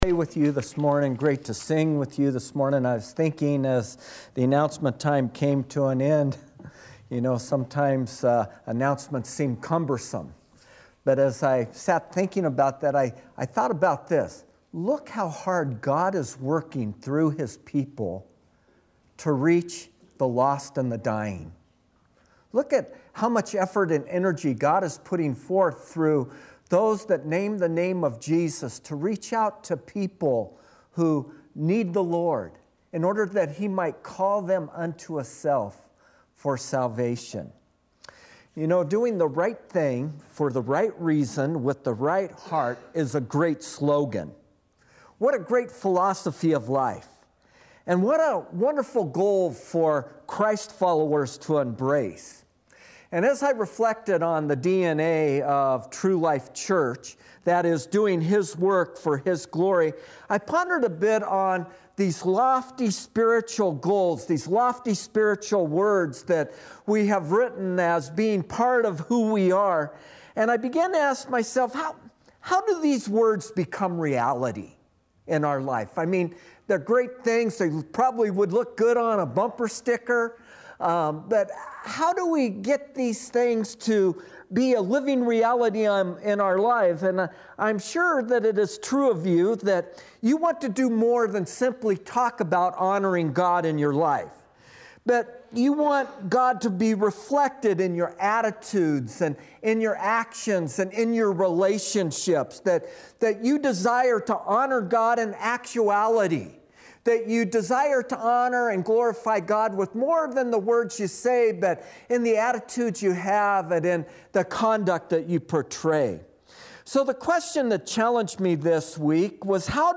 Pray with you this morning. Great to sing with you this morning. I was thinking as the announcement time came to an end, sometimes announcements seem cumbersome. But as I sat thinking about that, I thought about this. Look how hard God is working through His people to reach the lost and the dying. Look at how much effort and energy God is putting forth through those that name the name of Jesus to reach out to people who need the Lord in order that He might call them unto Himself for salvation. Doing the right thing for the right reason with the right heart is a great slogan. What a great philosophy of life. And what a wonderful goal for Christ followers to embrace. And as I reflected on the DNA of True Life Church, that is doing His work for His glory, I pondered a bit on these lofty spiritual goals, these lofty spiritual words that we have written as being part of who we are. And I began to ask myself, how do these words become reality in our life? I mean, they're great things. They probably would look good on a bumper sticker. But how do we get these things to be a living reality in our life? And I'm sure that it is true of you that you want to do more than simply talk about honoring God in your life. But you want God to be reflected in your attitudes and in your actions and in your relationships, that you desire to honor God in actuality. That you desire to honor and glorify God with more than the words you say, but in the attitudes you have and in the conduct that you portray. So the question that challenged me this week was, how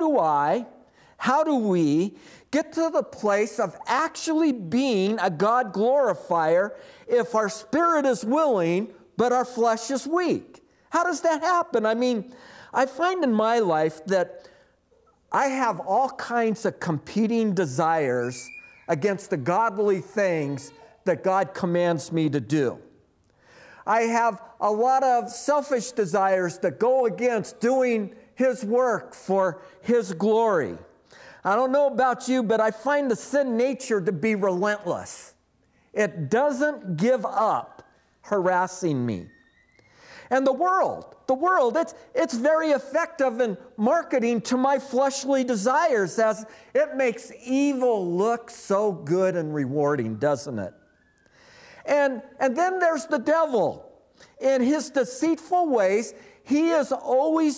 do we get to the place of actually being a God glorifier if our spirit is willing, but our flesh is weak? How does that happen? I mean, I find in my life that I have all kinds of competing desires against the godly things that God commands me to do. I have a lot of selfish desires that go against doing His work for His glory. I don't know about you, but I find the sin nature to be relentless. It doesn't give up harassing me. And the world, it's very effective in marketing to my fleshly desires, as it makes evil look so good and rewarding, doesn't it? And then there's the devil. In his deceitful ways, he is always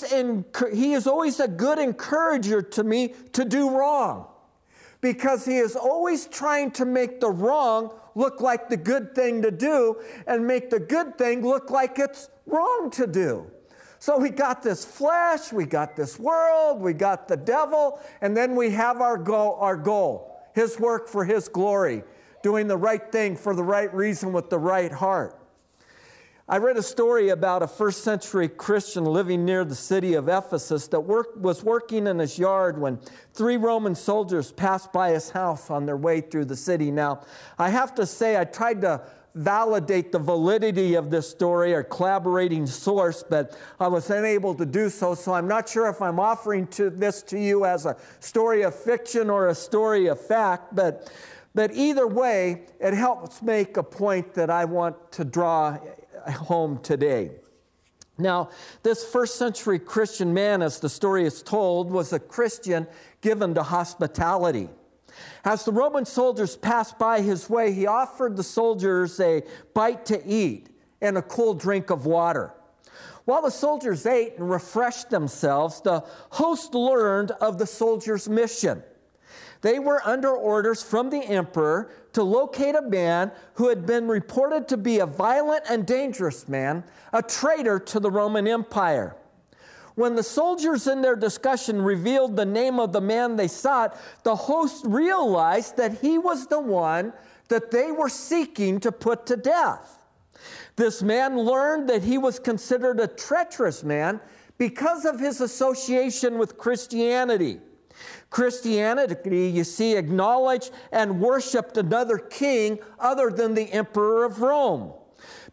a good encourager to me to do wrong, because he is always trying to make the wrong look like the good thing to do and make the good thing look like it's wrong to do. So we got this flesh, we got this world, we got the devil, and then we have our goal, His work for His glory, doing the right thing for the right reason with the right heart. I read a story about a first century Christian living near the city of Ephesus that was working in his yard when 3 Roman soldiers passed by his house on their way through the city. Now, I have to say, I tried to validate the validity of this story or collaborating source, but I was unable to do so. So I'm not sure if I'm offering this to you as a story of fiction or a story of fact, but either way, it helps make a point that I want to draw home today. Now, this first century Christian man, as the story is told, was a Christian given to hospitality. As the Roman soldiers passed by his way, he offered the soldiers a bite to eat and a cool drink of water. While the soldiers ate and refreshed themselves, the host learned of the soldiers' mission. They were under orders from the emperor to locate a man who had been reported to be a violent and dangerous man, a traitor to the Roman Empire. When the soldiers in their discussion revealed the name of the man they sought, the host realized that he was the one that they were seeking to put to death. This man learned that he was considered a treacherous man because of his association with Christianity. Christianity, you see, acknowledged and worshiped another king other than the emperor of Rome.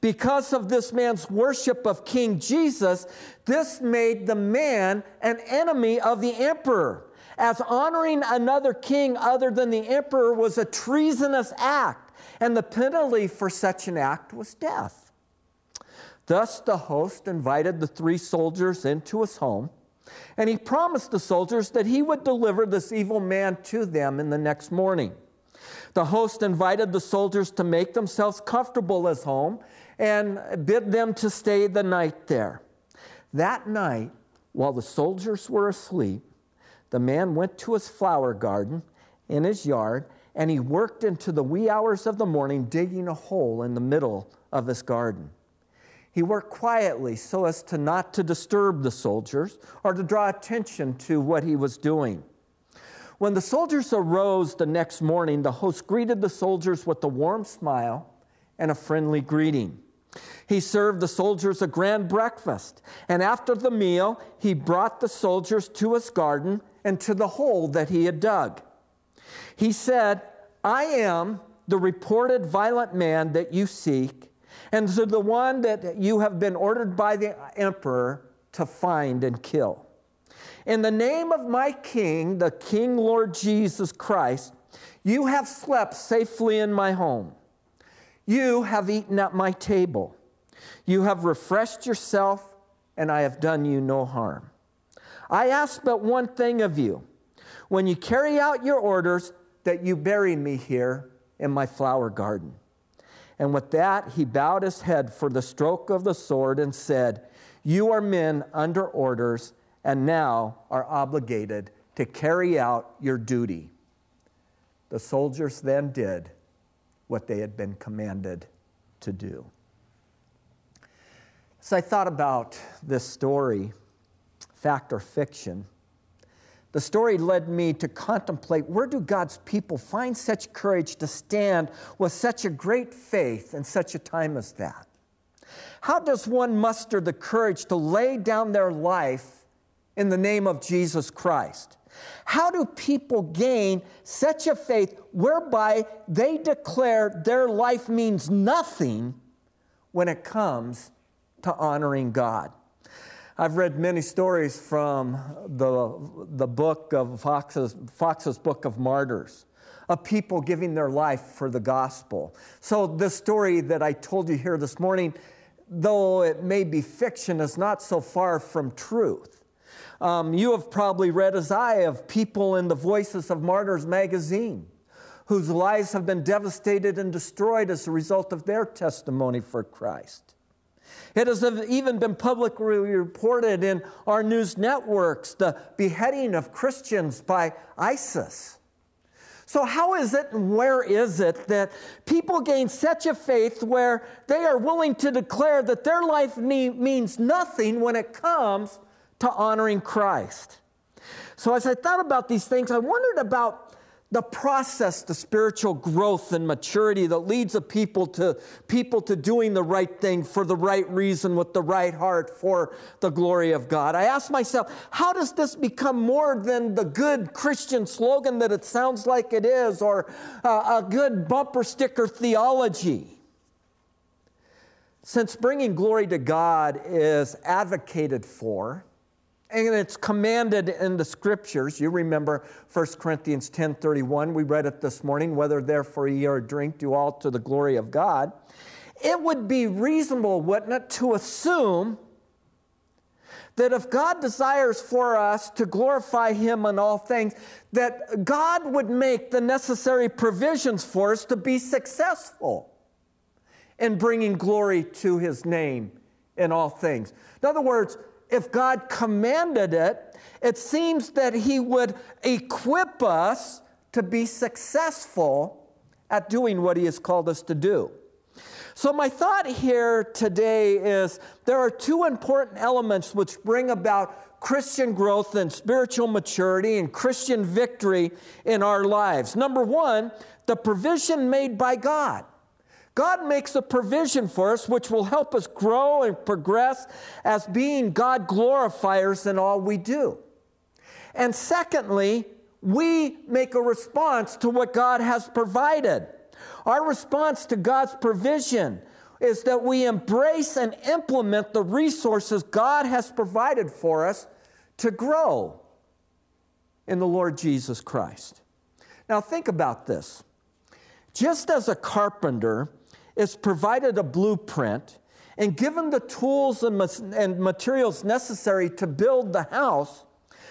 Because of this man's worship of King Jesus, this made the man an enemy of the emperor, as honoring another king other than the emperor was a treasonous act, and the penalty for such an act was death. Thus the host invited the 3 soldiers into his home, and he promised the soldiers that he would deliver this evil man to them in the next morning. The host invited the soldiers to make themselves comfortable at his home and bid them to stay the night there. That night, while the soldiers were asleep, the man went to his flower garden in his yard, and he worked into the wee hours of the morning, digging a hole in the middle of his garden. He worked quietly so as not to disturb the soldiers or to draw attention to what he was doing. When the soldiers arose the next morning, the host greeted the soldiers with a warm smile and a friendly greeting. He served the soldiers a grand breakfast, and after the meal, he brought the soldiers to his garden and to the hole that he had dug. He said, "I am the reported violent man that you seek, and to the one that you have been ordered by the emperor to find and kill. In the name of my king, the King Lord Jesus Christ, you have slept safely in my home. You have eaten at my table. You have refreshed yourself, and I have done you no harm. I ask but one thing of you. When you carry out your orders, that you bury me here in my flower garden." And with that, he bowed his head for the stroke of the sword and said, "You are men under orders and now are obligated to carry out your duty." The soldiers then did what they had been commanded to do. As I thought about this story, fact or fiction, the story led me to contemplate, where do God's people find such courage to stand with such a great faith in such a time as that? How does one muster the courage to lay down their life in the name of Jesus Christ? How do people gain such a faith whereby they declare their life means nothing when it comes to honoring God? I've read many stories from the book of Fox's Book of Martyrs, of people giving their life for the gospel. So the story that I told you here this morning, though it may be fiction, is not so far from truth. You have probably read, as I have, people in the Voices of Martyrs magazine whose lives have been devastated and destroyed as a result of their testimony for Christ. It has even been publicly reported in our news networks, the beheading of Christians by ISIS. So how is it and where is it that people gain such a faith where they are willing to declare that their life means nothing when it comes to honoring Christ? So as I thought about these things, I wondered about the process to spiritual growth and maturity that leads a people to doing the right thing for the right reason with the right heart for the glory of God. I asked myself, how does this become more than the good Christian slogan that it sounds like it is, or a good bumper sticker theology? Since bringing glory to God is advocated for, and it's commanded in the Scriptures. You remember 1 Corinthians 10:31. We read it this morning. Whether therefore ye are drink, do all to the glory of God. It would be reasonable, wouldn't it, to assume that if God desires for us to glorify Him in all things, that God would make the necessary provisions for us to be successful in bringing glory to His name in all things. In other words, if God commanded it, it seems that He would equip us to be successful at doing what He has called us to do. So my thought here today is there are two important elements which bring about Christian growth and spiritual maturity and Christian victory in our lives. Number one, the provision made by God. God makes a provision for us which will help us grow and progress as being God glorifiers in all we do. And secondly, we make a response to what God has provided. Our response to God's provision is that we embrace and implement the resources God has provided for us to grow in the Lord Jesus Christ. Now think about this. Just as a carpenter is provided a blueprint and given the tools and materials necessary to build the house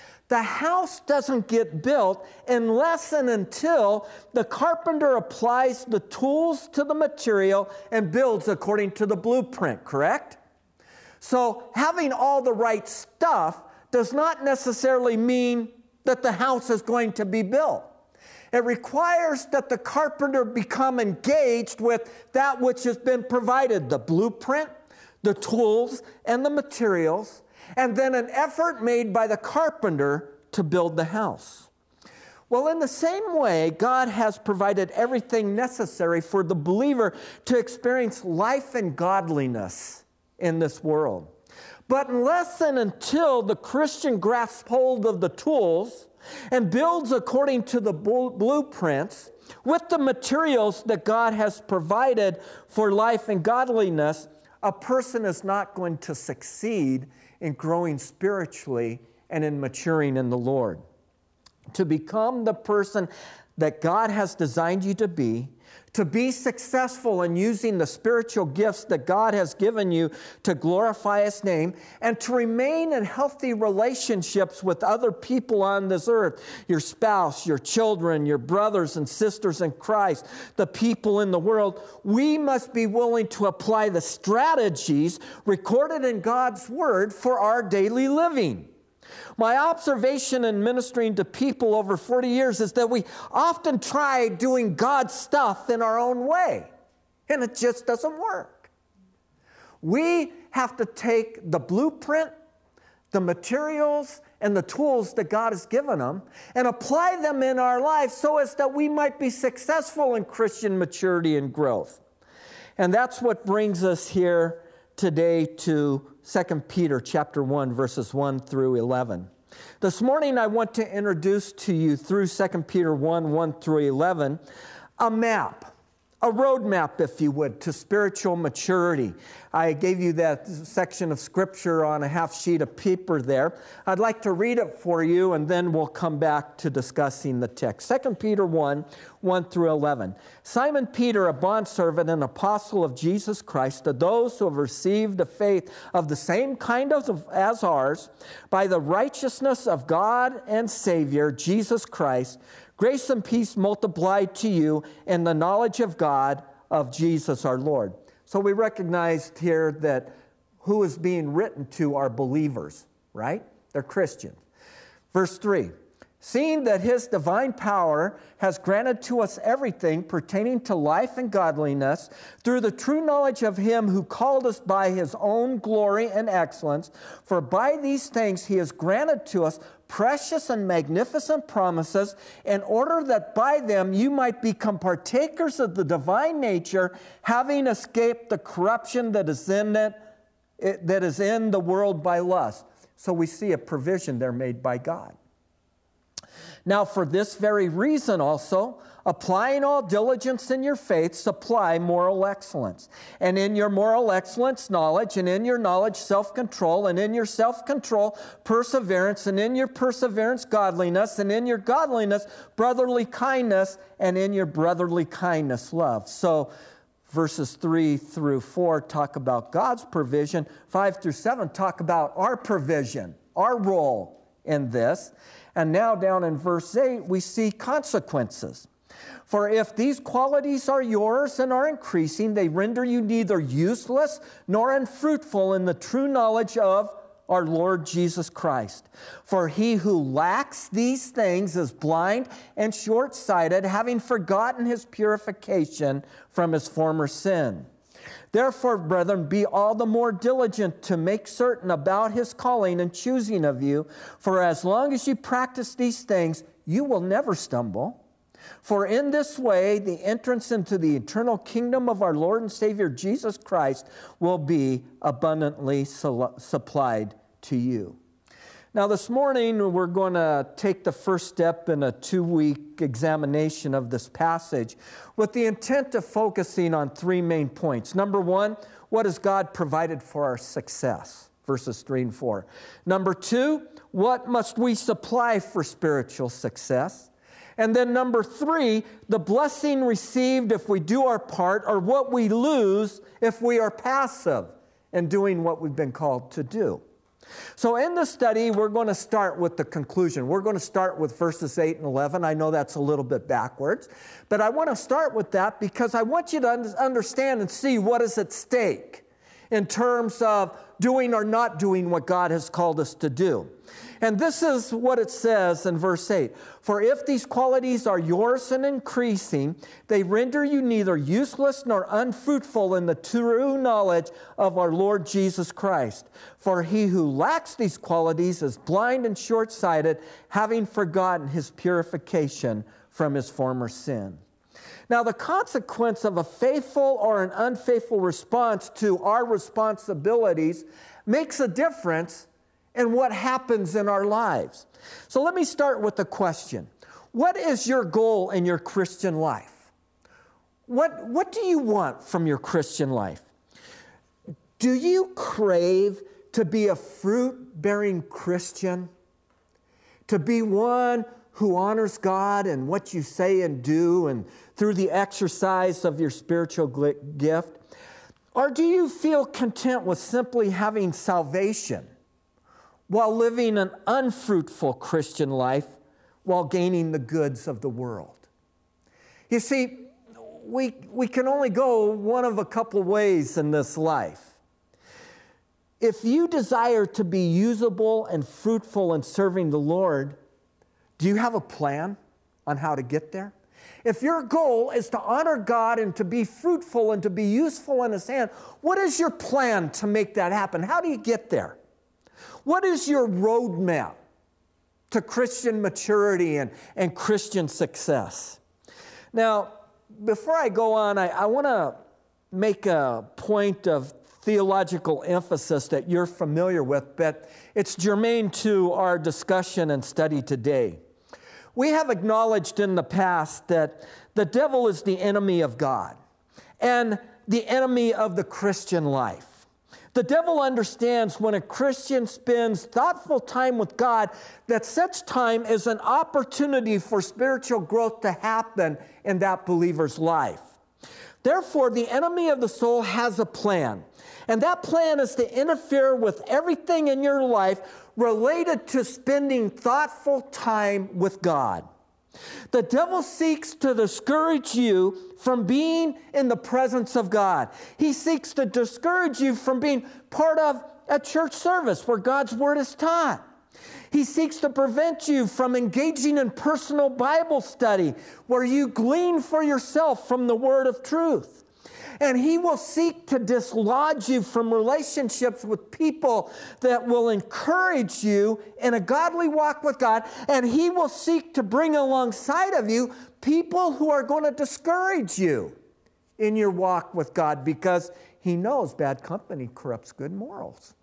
doesn't get built unless and until the carpenter applies the tools to the material and builds according to the blueprint, correct? So having all the right stuff does not necessarily mean that the house is going to be built. It requires that the carpenter become engaged with that which has been provided, the blueprint, the tools, and the materials, and then an effort made by the carpenter to build the house. Well, in the same way, God has provided everything necessary for the believer to experience life and godliness in this world. But unless and until the Christian grasps hold of the tools and builds according to the blueprints with the materials that God has provided for life and godliness, a person is not going to succeed in growing spiritually and in maturing in the Lord. To become the person that God has designed you to be successful in using the spiritual gifts that God has given you to glorify His name, and to remain in healthy relationships with other people on this earth, your spouse, your children, your brothers and sisters in Christ, the people in the world, we must be willing to apply the strategies recorded in God's Word for our daily living. My observation in ministering to people over 40 years is that we often try doing God's stuff in our own way, and it just doesn't work. We have to take the blueprint, the materials, and the tools that God has given them and apply them in our lives so as that we might be successful in Christian maturity and growth. And that's what brings us here today to 2 Peter chapter 1, verses 1 through 11. This morning I want to introduce to you through 2 Peter 1, 1 through 11, a map, a roadmap, if you would, to spiritual maturity. I gave you that section of Scripture on a half sheet of paper there. I'd like to read it for you, and then we'll come back to discussing the text. 2 Peter 1, 1 through 11. Simon Peter, a bondservant and apostle of Jesus Christ, to those who have received a faith of the same kind as ours, by the righteousness of God and Savior, Jesus Christ, grace and peace multiplied to you in the knowledge of God, of Jesus our Lord. So we recognized here that who is being written to are believers, right? They're Christians. Verse 3, seeing that His divine power has granted to us everything pertaining to life and godliness through the true knowledge of Him who called us by His own glory and excellence, for by these things He has granted to us precious and magnificent promises, in order that by them you might become partakers of the divine nature, having escaped the corruption that is in the world by lust. So we see a provision there made by God. Now, for this very reason also, applying all diligence in your faith, supply moral excellence. And in your moral excellence, knowledge, and in your knowledge, self-control, and in your self-control, perseverance, and in your perseverance, godliness, and in your godliness, brotherly kindness, and in your brotherly kindness, love. So verses 3 through 4 talk about God's provision. 5 through 7 talk about our provision, our role in this. And now down in verse 8, we see consequences. For if these qualities are yours and are increasing, they render you neither useless nor unfruitful in the true knowledge of our Lord Jesus Christ. For he who lacks these things is blind and short-sighted, having forgotten his purification from his former sin. Therefore, brethren, be all the more diligent to make certain about His calling and choosing of you, for as long as you practice these things, you will never stumble. For in this way, the entrance into the eternal kingdom of our Lord and Savior Jesus Christ will be abundantly supplied to you. Now, this morning, we're going to take the first step in a 2-week examination of this passage with the intent of focusing on 3 main points. Number 1, what has God provided for our success? Verses 3 and 4. Number 2, what must we supply for spiritual success? And then number 3, the blessing received if we do our part, or what we lose if we are passive in doing what we've been called to do. So in this study, we're going to start with the conclusion. We're going to start with verses 8 and 11. I know that's a little bit backwards, but I want to start with that because I want you to understand and see what is at stake in terms of doing or not doing what God has called us to do. And this is what it says in verse 8. For if these qualities are yours and increasing, they render you neither useless nor unfruitful in the true knowledge of our Lord Jesus Christ. For he who lacks these qualities is blind and short-sighted, having forgotten his purification from his former sin. Now, the consequence of a faithful or an unfaithful response to our responsibilities makes a difference in what happens in our lives. So let me start with the question. What is your goal in your Christian life? What do you want from your Christian life? Do you crave to be a fruit-bearing Christian? To be one who honors God in what you say and do and through the exercise of your spiritual gift? Or do you feel content with simply having salvation while living an unfruitful Christian life while gaining the goods of the world? You see, we can only go one of a couple ways in this life. If you desire to be usable and fruitful in serving the Lord, do you have a plan on how to get there? If your goal is to honor God and to be fruitful and to be useful in His hand, what is your plan to make that happen? How do you get there? What is your roadmap to Christian maturity and Christian success? Now, before I go on, I want to make a point of theological emphasis that you're familiar with, but it's germane to our discussion and study today. We have acknowledged in the past that the devil is the enemy of God and the enemy of the Christian life. The devil understands when a Christian spends thoughtful time with God that such time is an opportunity for spiritual growth to happen in that believer's life. Therefore, the enemy of the soul has a plan, and that plan is to interfere with everything in your life related to spending thoughtful time with God. The devil seeks to discourage you from being in the presence of God. He seeks to discourage you from being part of a church service where God's Word is taught. He seeks to prevent you from engaging in personal Bible study where you glean for yourself from the Word of truth. And he will seek to dislodge you from relationships with people that will encourage you in a godly walk with God. And he will seek to bring alongside of you people who are going to discourage you in your walk with God because he knows bad company corrupts good morals.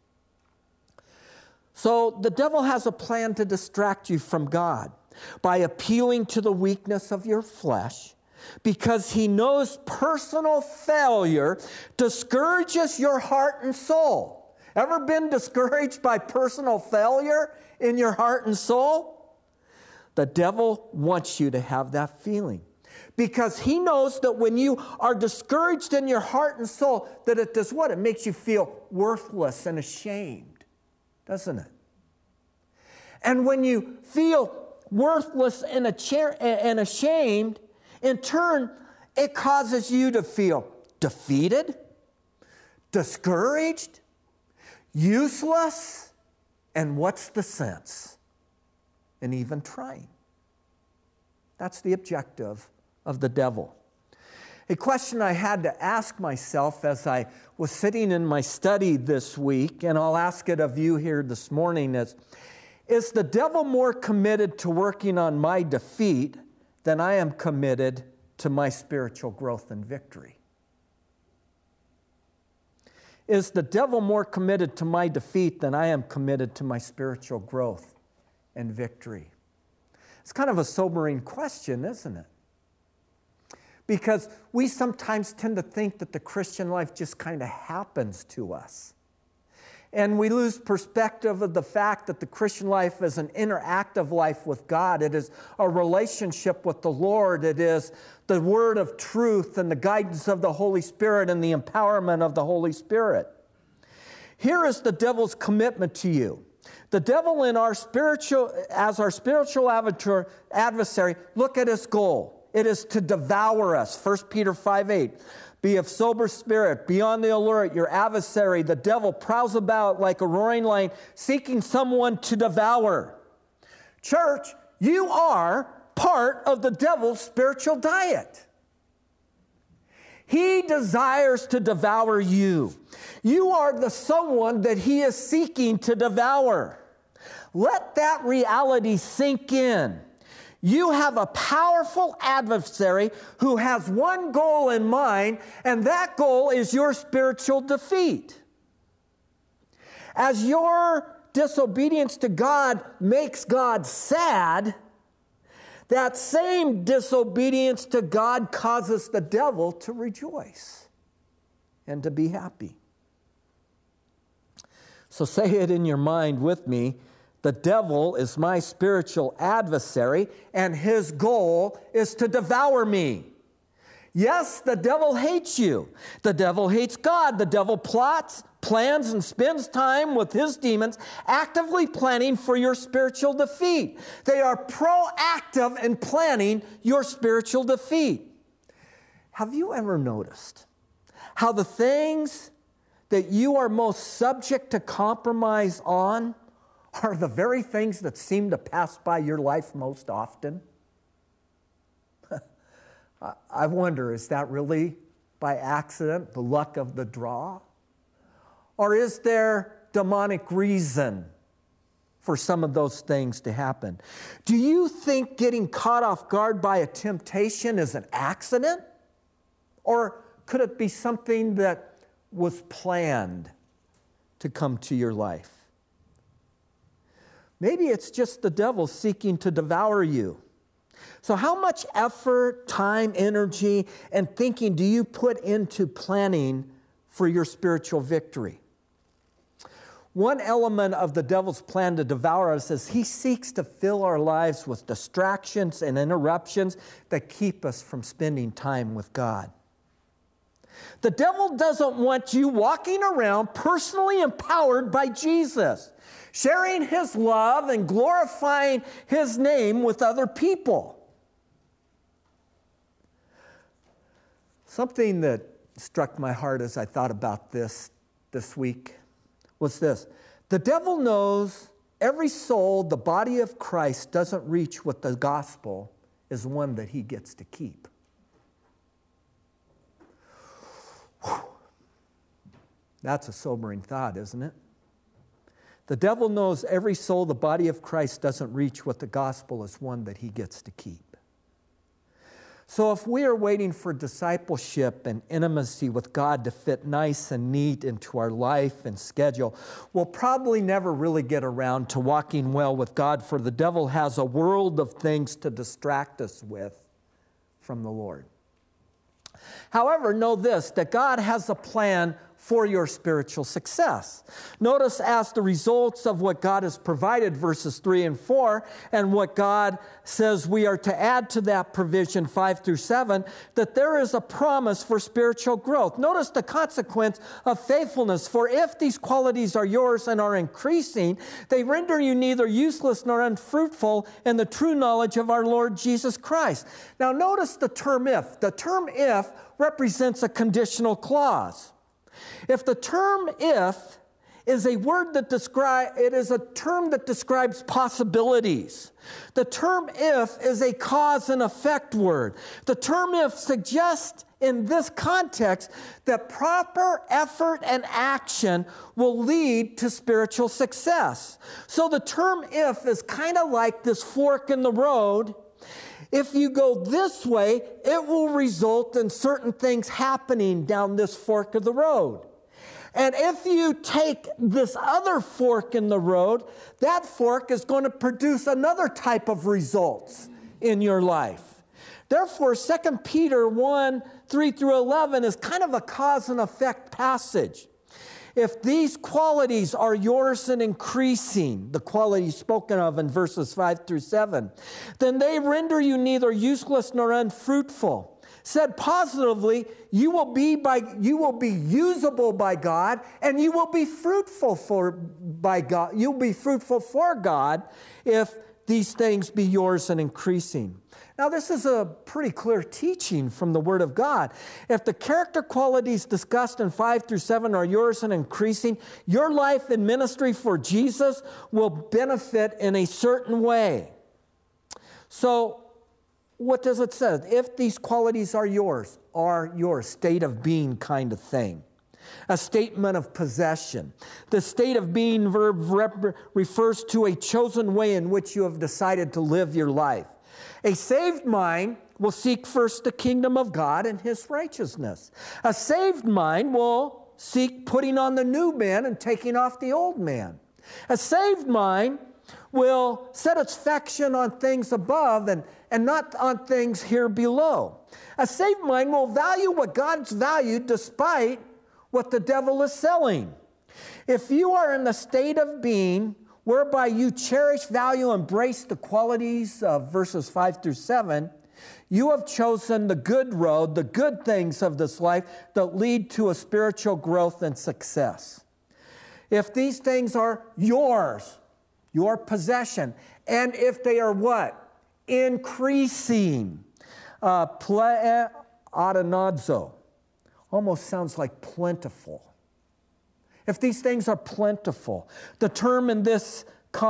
So the devil has a plan to distract you from God by appealing to the weakness of your flesh, because he knows personal failure discourages your heart and soul. Ever been discouraged by personal failure in your heart and soul? The devil wants you to have that feeling because he knows that when you are discouraged in your heart and soul, that it does what? It makes you feel worthless and ashamed, doesn't it? And when you feel worthless and ashamed, in turn, it causes you to feel defeated, discouraged, useless, and what's the sense in even trying? That's the objective of the devil. A question I had to ask myself as I was sitting in my study this week, and I'll ask it of you here this morning, is the devil more committed to working on my defeat than I am committed to my spiritual growth and victory? is the devil more committed to my defeat than I am committed to my spiritual growth and victory? It's kind of a sobering question, isn't it? Because we sometimes tend to think that the Christian life just kind of happens to us. And we lose perspective of the fact that the Christian life is an interactive life with God. It is a relationship with the Lord. It is the word of truth and the guidance of the Holy Spirit and the empowerment of the Holy Spirit. Here is the devil's commitment to you. The devil as our spiritual adversary, look at his goal. It is to devour us. 1 Peter 5:8. Be of sober spirit, be on the alert. Your adversary, the devil, prowls about like a roaring lion, seeking someone to devour. Church, you are part of the devil's spiritual diet. He desires to devour you. You are the someone that he is seeking to devour. Let that reality sink in. You have a powerful adversary who has one goal in mind, and that goal is your spiritual defeat. As your disobedience to God makes God sad, that same disobedience to God causes the devil to rejoice and to be happy. So say it in your mind with me. The devil is my spiritual adversary, and his goal is to devour me. Yes, the devil hates you. The devil hates God. The devil plots, plans, and spends time with his demons, actively planning for your spiritual defeat. They are proactive in planning your spiritual defeat. Have you ever noticed how the things that you are most subject to compromise on are the very things that seem to pass by your life most often? I wonder, is that really by accident, the luck of the draw? Or is there demonic reason for some of those things to happen? Do you think getting caught off guard by a temptation is an accident? Or could it be something that was planned to come to your life? Maybe it's just the devil seeking to devour you. So how much effort, time, energy, and thinking do you put into planning for your spiritual victory? One element of the devil's plan to devour us is he seeks to fill our lives with distractions and interruptions that keep us from spending time with God. The devil doesn't want you walking around personally empowered by Jesus, sharing his love and glorifying his name with other people. Something that struck my heart as I thought about this week was this. The devil knows every soul the body of Christ doesn't reach with the gospel is one that he gets to keep. Whew. That's a sobering thought, isn't it? The devil knows every soul the body of Christ doesn't reach with the gospel is one that he gets to keep. So if we are waiting for discipleship and intimacy with God to fit nice and neat into our life and schedule, we'll probably never really get around to walking well with God, for the devil has a world of things to distract us with from the Lord. However, know this, that God has a plan for your spiritual success. Notice as the results of what God has provided, verses 3 and 4, and what God says we are to add to that provision, 5 through 7, that there is a promise for spiritual growth. Notice the consequence of faithfulness. For if these qualities are yours and are increasing, they render you neither useless nor unfruitful in the true knowledge of our Lord Jesus Christ. Now notice the term if. The term if represents a conditional clause. If the term if is a word that it is a term that describes possibilities. The term if is a cause and effect word. The term if suggests in this context that proper effort and action will lead to spiritual success. So the term if is kind of like this fork in the road. If you go this way, it will result in certain things happening down this fork of the road. And if you take this other fork in the road, that fork is going to produce another type of results in your life. Therefore, 2 Peter 1, 3 through 11 is kind of a cause and effect passage. If these qualities are yours and increasing, the qualities spoken of in verses 5 through 7, then they render you neither useless nor unfruitful. Said positively, you will be usable by God, and you will be fruitful by God. You'll be fruitful for God if these things be yours and increasing. Now, this is a pretty clear teaching from the Word of God. If the character qualities discussed in 5 through 7 are yours and increasing, your life and ministry for Jesus will benefit in a certain way. So, what does it say? If these qualities are yours, state of being kind of thing. A statement of possession. The state of being verb refers to a chosen way in which you have decided to live your life. A saved mind will seek first the kingdom of God and His righteousness. A saved mind will seek putting on the new man and taking off the old man. A saved mind will set its affection on things above and not on things here below. A saved mind will value what God's valued despite what the devil is selling. If you are in the state of being whereby you cherish, value, embrace the qualities of verses 5 through 7, you have chosen the good road, the good things of this life that lead to a spiritual growth and success. If these things are yours, your possession, and if they are what? Increasing. Ple'adanazo. Almost sounds like plentiful. If these things are plentiful, the term in this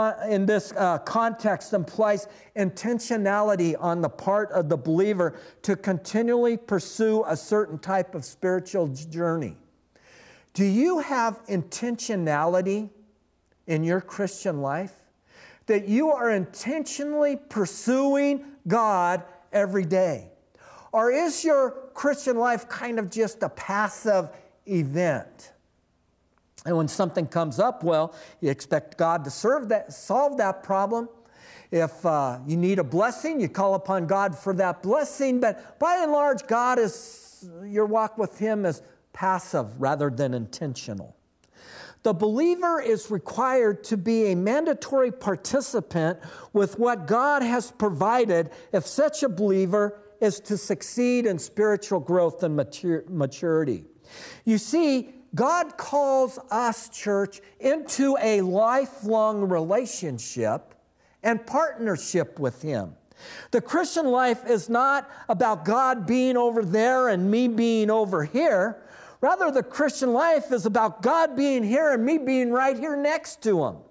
context implies intentionality on the part of the believer to continually pursue a certain type of spiritual journey. Do you have intentionality in your Christian life? That you are intentionally pursuing God every day? Or is your Christian life kind of just a passive event? And when something comes up, well, you expect God to solve that problem. If you need a blessing, you call upon God for that blessing. But by and large, your walk with Him is passive rather than intentional. The believer is required to be a mandatory participant with what God has provided if such a believer is to succeed in spiritual growth and maturity. You see, God calls us, church, into a lifelong relationship and partnership with Him. The Christian life is not about God being over there and me being over here. Rather, the Christian life is about God being here and me being right here next to Him.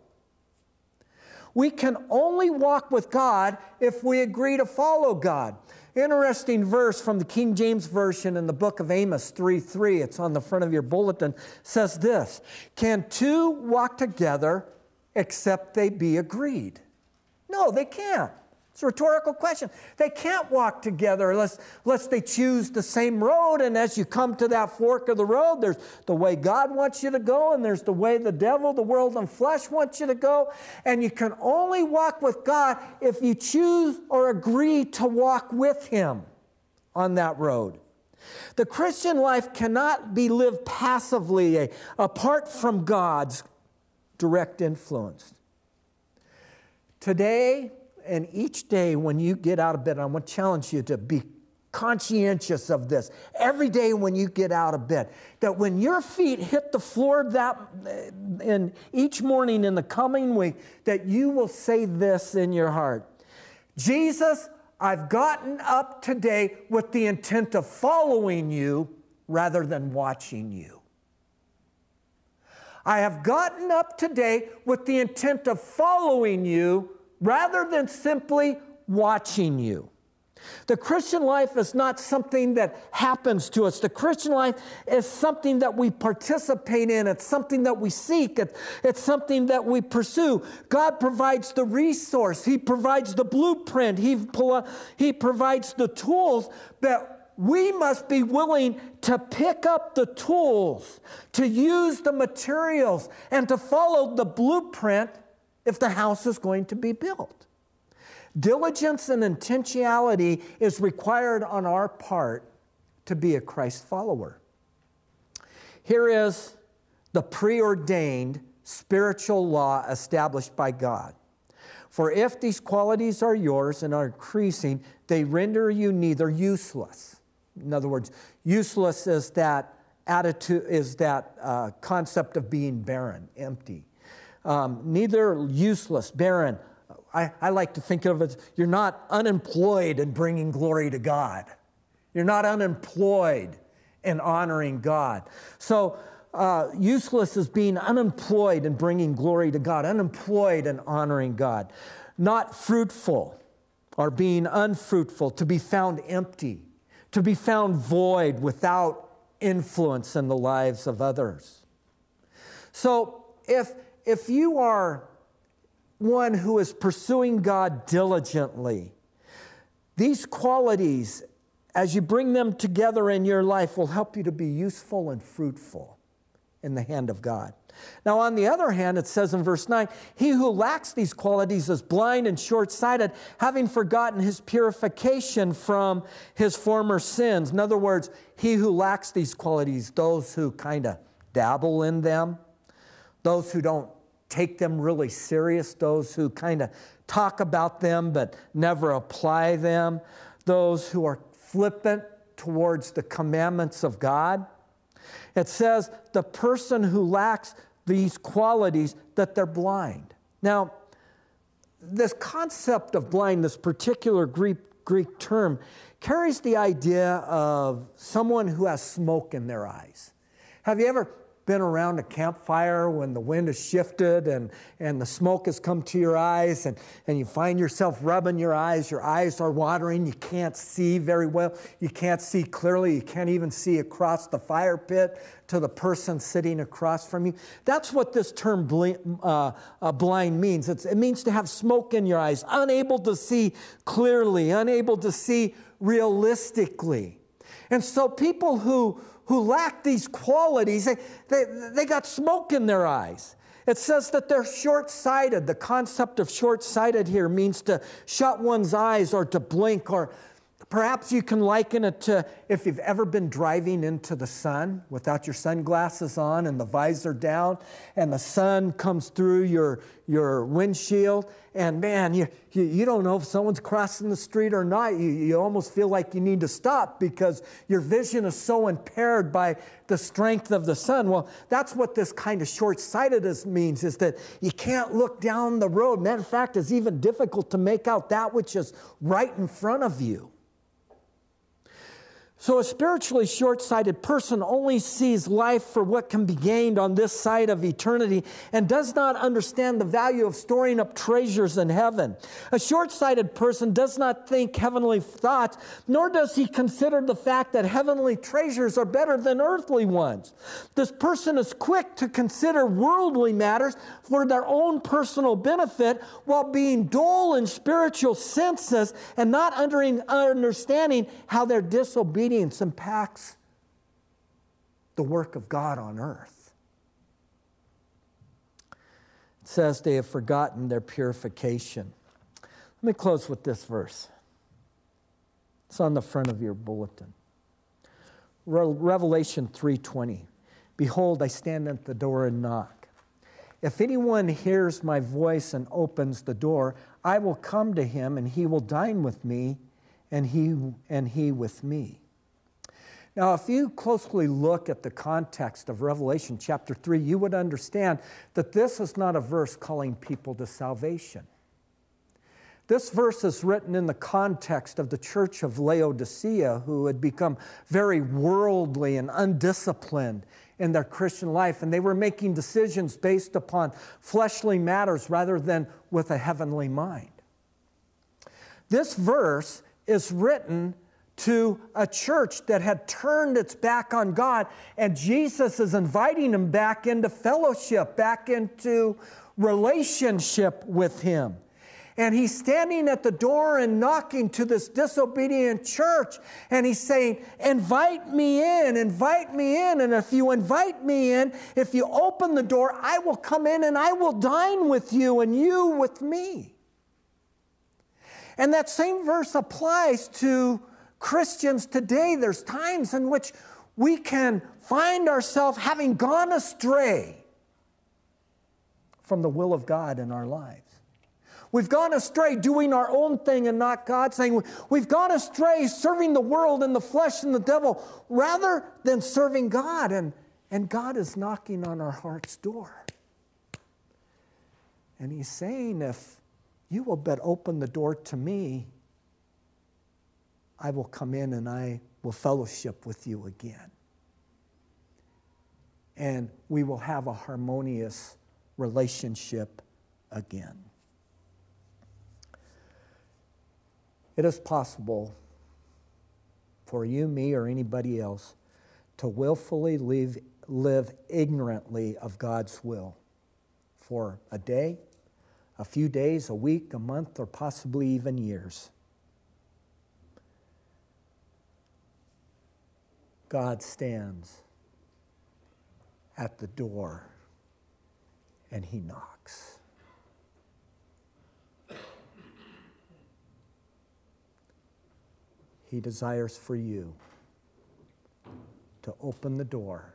We can only walk with God if we agree to follow God. Interesting verse from the King James Version in the book of Amos 3:3. It's on the front of your bulletin. Says this: "Can two walk together except they be agreed?" No, they can't. It's a rhetorical question. They can't walk together unless they choose the same road. And as you come to that fork of the road, there's the way God wants you to go, and there's the way the devil, the world, and flesh wants you to go. And you can only walk with God if you choose or agree to walk with Him on that road. The Christian life cannot be lived passively apart from God's direct influence. Today, and each day when you get out of bed, I want to challenge you to be conscientious of this. Every day when you get out of bed, that when your feet hit the floor in each morning in the coming week, that you will say this in your heart: Jesus, I've gotten up today with the intent of following you rather than watching you. I have gotten up today with the intent of following you rather than simply watching you. The Christian life is not something that happens to us. The Christian life is something that we participate in. It's something that we seek. It's something that we pursue. God provides the resource. He provides the blueprint. He provides the tools. But we must be willing to pick up the tools, to use the materials, and to follow the blueprint if the house is going to be built. Diligence and intentionality is required on our part to be a Christ follower. Here is the preordained spiritual law established by God. For if these qualities are yours and are increasing, they render you neither useless. In other words, useless is that attitude, is that concept of being barren, empty. Neither useless, barren. I like to think of it as you're not unemployed in bringing glory to God. You're not unemployed in honoring God. So useless is being unemployed in bringing glory to God, unemployed in honoring God. Not fruitful or being unfruitful, to be found empty, to be found void without influence in the lives of others. So if you are one who is pursuing God diligently, these qualities, as you bring them together in your life, will help you to be useful and fruitful in the hand of God. Now, on the other hand, it says in verse 9, he who lacks these qualities is blind and short-sighted, having forgotten his purification from his former sins. In other words, he who lacks these qualities, those who kind of dabble in them, those who don't take them really serious, those who kind of talk about them but never apply them, those who are flippant towards the commandments of God. It says the person who lacks these qualities, that they're blind. Now, this concept of blind, this particular Greek term, carries the idea of someone who has smoke in their eyes. Have you ever been around a campfire when the wind has shifted and the smoke has come to your eyes and you find yourself rubbing your eyes are watering, you can't see very well, you can't see clearly, you can't even see across the fire pit to the person sitting across from you? That's what this term blind means. It means to have smoke in your eyes, unable to see clearly, unable to see realistically. And so people who lack these qualities, they got smoke in their eyes. It says that they're short-sighted. The concept of short-sighted here means to shut one's eyes or to blink, or perhaps you can liken it to if you've ever been driving into the sun without your sunglasses on and the visor down and the sun comes through your windshield, and man, you don't know if someone's crossing the street or not. You almost feel like you need to stop because your vision is so impaired by the strength of the sun. Well, that's what this kind of short-sightedness means, is that you can't look down the road. Matter of fact, it's even difficult to make out that which is right in front of you. So a spiritually short-sighted person only sees life for what can be gained on this side of eternity and does not understand the value of storing up treasures in heaven. A short-sighted person does not think heavenly thoughts, nor does he consider the fact that heavenly treasures are better than earthly ones. This person is quick to consider worldly matters for their own personal benefit while being dull in spiritual senses and not understanding how their disobedience impacts the work of God on earth. It says they have forgotten their purification. Let me close with this verse. It's on the front of your bulletin. Revelation 3:20. Behold, I stand at the door and knock. If anyone hears my voice and opens the door, I will come to him and he will dine with me and he with me. Now, if you closely look at the context of Revelation chapter 3, you would understand that this is not a verse calling people to salvation. This verse is written in the context of the church of Laodicea, who had become very worldly and undisciplined in their Christian life, and they were making decisions based upon fleshly matters rather than with a heavenly mind. This verse is written to a church that had turned its back on God, and Jesus is inviting them back into fellowship, back into relationship with Him. And he's standing at the door and knocking to this disobedient church. And he's saying, invite me in, invite me in. And if you invite me in, if you open the door, I will come in and I will dine with you and you with me. And that same verse applies to Christians today. There's times in which we can find ourselves having gone astray from the will of God in our lives. We've gone astray doing our own thing and not God's thing. We've gone astray serving the world and the flesh and the devil rather than serving God. And God is knocking on our heart's door. And he's saying, if you will but open the door to me, I will come in and I will fellowship with you again. And we will have a harmonious relationship again. It is possible for you, me, or anybody else to willfully live ignorantly of God's will for a day, a few days, a week, a month, or possibly even years. God stands at the door and he knocks. He desires for you to open the door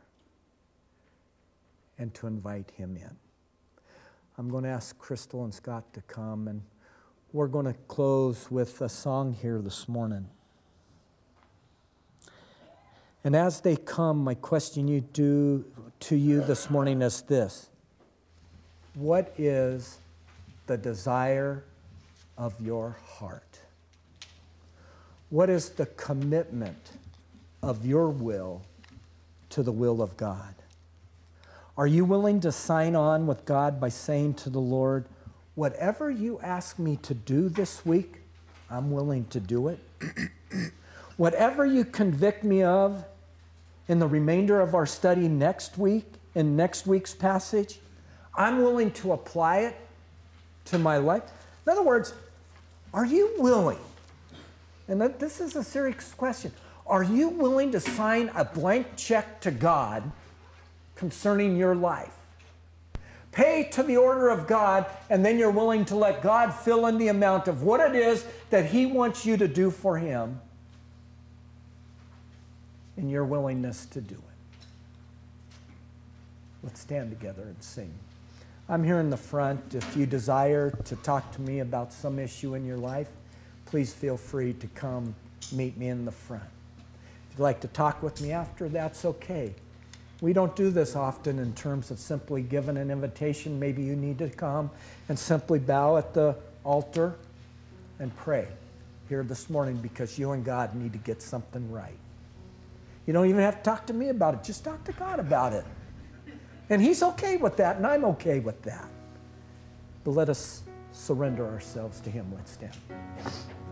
and to invite him in. I'm going to ask Crystal and Scott to come, and we're going to close with a song here this morning. And as they come, my question to you this morning is this: what is the desire of your heart? What is the commitment of your will to the will of God? Are you willing to sign on with God by saying to the Lord, whatever you ask me to do this week, I'm willing to do it. Whatever you convict me of in the remainder of our study next week, in next week's passage, I'm willing to apply it to my life. In other words, are you willing? And this is a serious question. Are you willing to sign a blank check to God concerning your life? Pay to the order of God, and then you're willing to let God fill in the amount of what it is that he wants you to do for him, in your willingness to do it. Let's stand together and sing. I'm here in the front. If you desire to talk to me about some issue in your life, please feel free to come meet me in the front. If you'd like to talk with me after, that's okay. We don't do this often in terms of simply giving an invitation. Maybe you need to come and simply bow at the altar and pray here this morning because you and God need to get something right. You don't even have to talk to me about it. Just talk to God about it. And he's okay with that, and I'm okay with that. But let us surrender ourselves to him. Let's stand.